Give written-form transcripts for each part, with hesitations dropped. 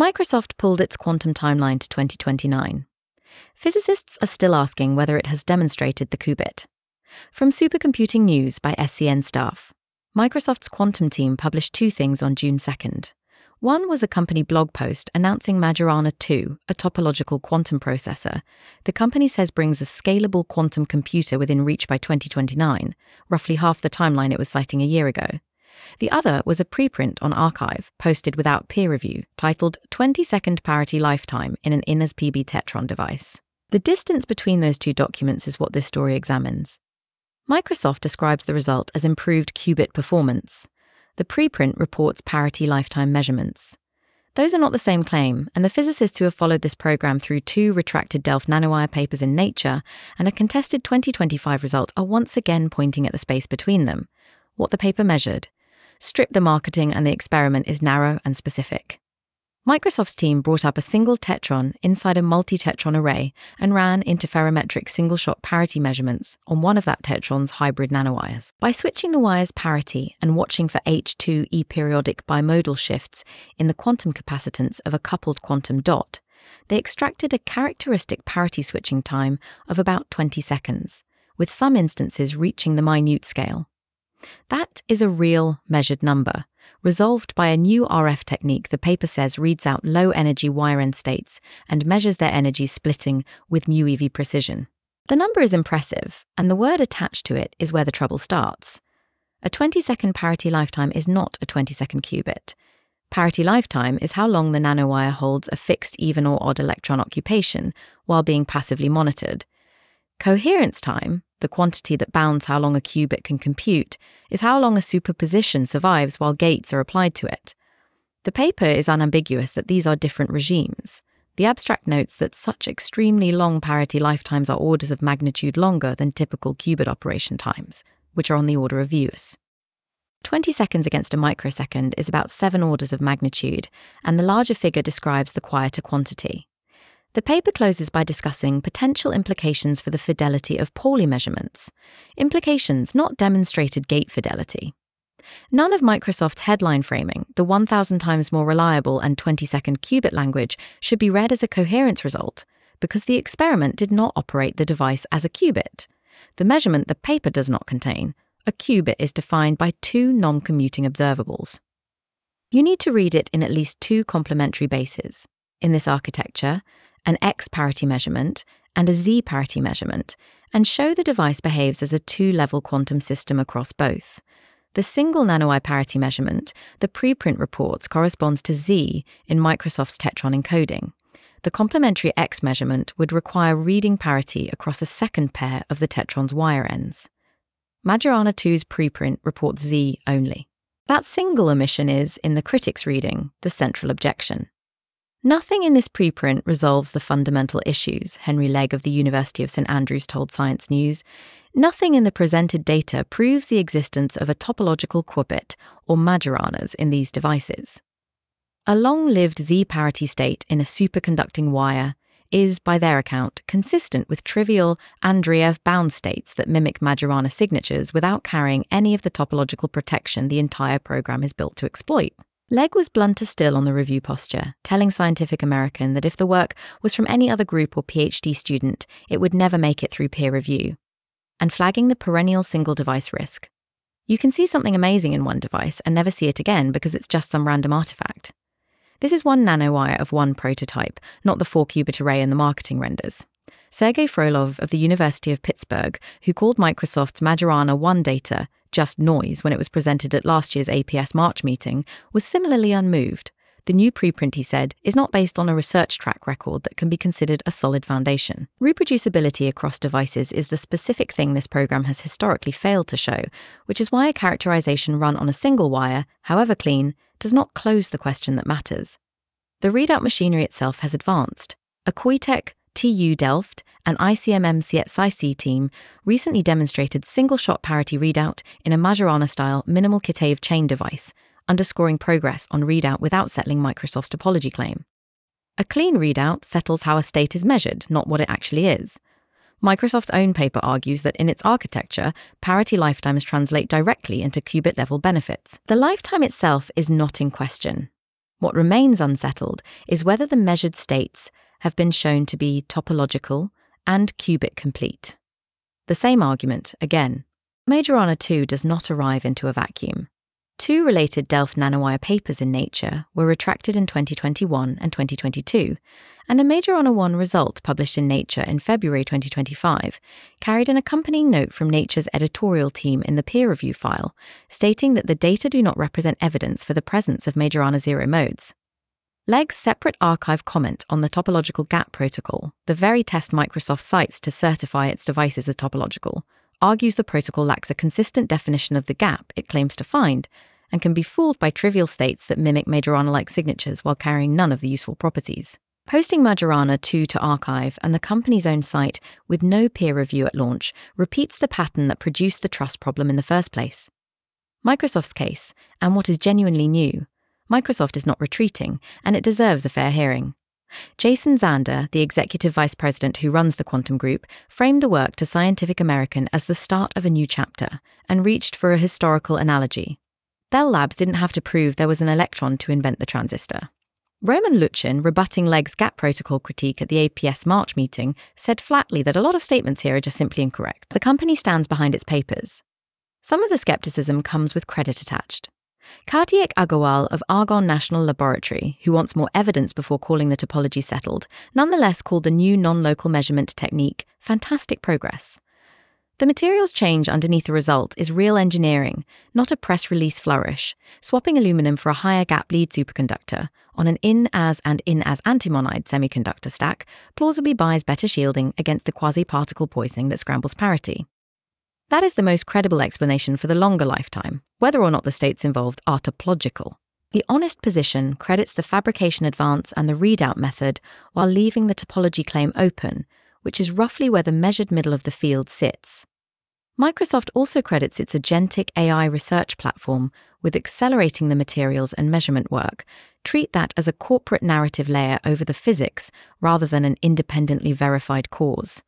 Microsoft pulled its quantum timeline to 2029. Physicists are still asking whether it has demonstrated the qubit. From Supercomputing News by SCN staff, Microsoft's quantum team published two things on June 2nd. One was a company blog post announcing Majorana 2, a topological quantum processor the company says brings a scalable quantum computer within reach by 2029, roughly half the timeline it was citing a year ago. The other was a preprint on arXiv, posted without peer review, titled 20-second parity lifetime in an INAS-PB Tetron device. The distance between those two documents is what this story examines. Microsoft describes the result as improved qubit performance. The preprint reports parity lifetime measurements. Those are not the same claim, and the physicists who have followed this program through two retracted Delft nanowire papers in Nature and a contested 2025 result are once again pointing at the space between them. What the paper measured. Strip the marketing and the experiment is narrow and specific. Microsoft's team brought up a single tetron inside a multi-tetron array and ran interferometric single-shot parity measurements on one of that tetron's hybrid nanowires. By switching the wire's parity and watching for H2 e-periodic bimodal shifts in the quantum capacitance of a coupled quantum dot, they extracted a characteristic parity switching time of about 20 seconds, with some instances reaching the minute scale. That is a real measured number, resolved by a new RF technique the paper says reads out low-energy wire-end states and measures their energy splitting with mu EV precision. The number is impressive, and the word attached to it is where the trouble starts. A 20-second parity lifetime is not a 20-second qubit. Parity lifetime is how long the nanowire holds a fixed even or odd electron occupation while being passively monitored. Coherence time, the quantity that bounds how long a qubit can compute, is how long a superposition survives while gates are applied to it. The paper is unambiguous that these are different regimes. The abstract notes that such extremely long parity lifetimes are orders of magnitude longer than typical qubit operation times, which are on the order of views. 20 seconds against a microsecond is about 7 orders of magnitude, and the larger figure describes the quieter quantity. The paper closes by discussing potential implications for the fidelity of Pauli measurements, implications not demonstrated gate fidelity. None of Microsoft's headline framing, the 1,000 times more reliable and 20-second qubit language, should be read as a coherence result, because the experiment did not operate the device as a qubit. The measurement the paper does not contain, a qubit, is defined by two non-commuting observables. You need to read it in at least two complementary bases. In this architecture, an X parity measurement and a Z parity measurement, and show the device behaves as a two-level quantum system across both. The single nanowire parity measurement, the preprint reports, corresponds to Z in Microsoft's Tetron encoding. The complementary X measurement would require reading parity across a second pair of the Tetron's wire ends. Majorana 2's preprint reports Z only. That single omission is, in the critics' reading, the central objection. Nothing in this preprint resolves the fundamental issues, Henry Legg of the University of St Andrews told Science News. Nothing in the presented data proves the existence of a topological qubit or Majoranas in these devices. A long-lived Z-parity state in a superconducting wire is, by their account, consistent with trivial Andreev bound states that mimic Majorana signatures without carrying any of the topological protection the entire program is built to exploit. Legg was blunter still on the review posture, telling Scientific American that if the work was from any other group or PhD student, it would never make it through peer review, and flagging the perennial single-device risk. You can see something amazing in one device and never see it again because it's just some random artifact. This is one nanowire of one prototype, not the 4-qubit array in the marketing renders. Sergei Frolov of the University of Pittsburgh, who called Microsoft's Majorana 1 data just noise when it was presented at last year's APS March meeting, was similarly unmoved. The new preprint, he said, is not based on a research track record that can be considered a solid foundation. Reproducibility across devices is the specific thing this program has historically failed to show, which is why a characterization run on a single wire, however clean, does not close the question that matters. The readout machinery itself has advanced. A Koitek, TU Delft, and ICMM CSIC team recently demonstrated single-shot parity readout in a Majorana-style minimal Kitaev chain device, underscoring progress on readout without settling Microsoft's topology claim. A clean readout settles how a state is measured, not what it actually is. Microsoft's own paper argues that in its architecture, parity lifetimes translate directly into qubit-level benefits. The lifetime itself is not in question. What remains unsettled is whether the measured states have been shown to be topological and qubit complete. The same argument, again. Majorana 2 does not arrive into a vacuum. 2 related Delft nanowire papers in Nature were retracted in 2021 and 2022, and a Majorana 1 result published in Nature in February 2025 carried an accompanying note from Nature's editorial team in the peer review file, stating that the data do not represent evidence for the presence of Majorana 0 modes. LEG's separate archive comment on the topological gap protocol, the very test Microsoft cites to certify its devices as topological, argues the protocol lacks a consistent definition of the gap it claims to find, and can be fooled by trivial states that mimic Majorana-like signatures while carrying none of the useful properties. Posting Majorana 2 to archive and the company's own site with no peer review at launch repeats the pattern that produced the trust problem in the first place. Microsoft's case, and what is genuinely new, Microsoft is not retreating, and it deserves a fair hearing. Jason Zander, the executive vice president who runs the Quantum Group, framed the work to Scientific American as the start of a new chapter and reached for a historical analogy. Bell Labs didn't have to prove there was an electron to invent the transistor. Roman Luchin, rebutting LEG's gap protocol critique at the APS March meeting, said flatly that a lot of statements here are just simply incorrect. The company stands behind its papers. Some of the skepticism comes with credit attached. Karthik Agarwal of Argonne National Laboratory, who wants more evidence before calling the topology settled, nonetheless called the new non-local measurement technique fantastic progress. The materials change underneath the result is real engineering, not a press release flourish, swapping aluminum for a higher gap lead superconductor on an in-as and in-as antimonide semiconductor stack plausibly buys better shielding against the quasi-particle poisoning that scrambles parity. That is the most credible explanation for the longer lifetime, whether or not the states involved are topological. The honest position credits the fabrication advance and the readout method while leaving the topology claim open, which is roughly where the measured middle of the field sits. Microsoft also credits its agentic AI research platform with accelerating the materials and measurement work. Treat that as a corporate narrative layer over the physics rather than an independently verified cause.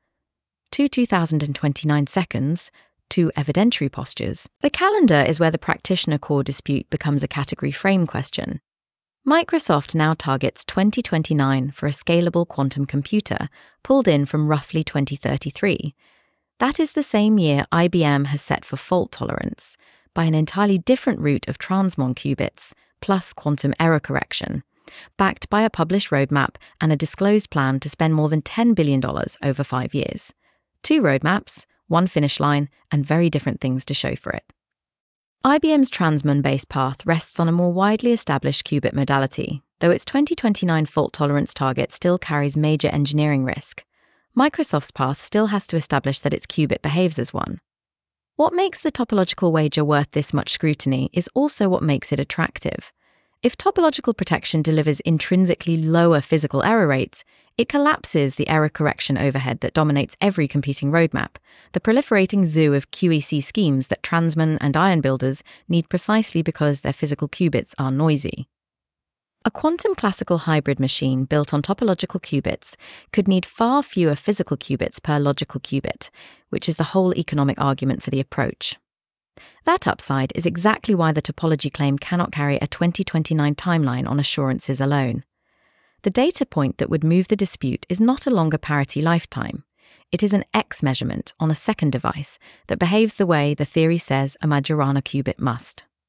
2029 seconds, 2 evidentiary postures. The calendar is where the practitioner core dispute becomes a category frame question. Microsoft now targets 2029 for a scalable quantum computer, pulled in from roughly 2033. That is the same year IBM has set for fault tolerance, by an entirely different route of transmon qubits, plus quantum error correction, backed by a published roadmap and a disclosed plan to spend more than $10 billion over 5 years. 2 roadmaps, 1 finish line, and very different things to show for it. IBM's transmon-based path rests on a more widely established qubit modality, though its 2029 fault tolerance target still carries major engineering risk. Microsoft's path still has to establish that its qubit behaves as one. What makes the topological wager worth this much scrutiny is also what makes it attractive. If topological protection delivers intrinsically lower physical error rates, it collapses the error correction overhead that dominates every competing roadmap, the proliferating zoo of QEC schemes that transmon and ion builders need precisely because their physical qubits are noisy. A quantum classical hybrid machine built on topological qubits could need far fewer physical qubits per logical qubit, which is the whole economic argument for the approach. That upside is exactly why the topology claim cannot carry a 2029 timeline on assurances alone. The data point that would move the dispute is not a longer parity lifetime. It is an X measurement on a second device that behaves the way the theory says a Majorana qubit must.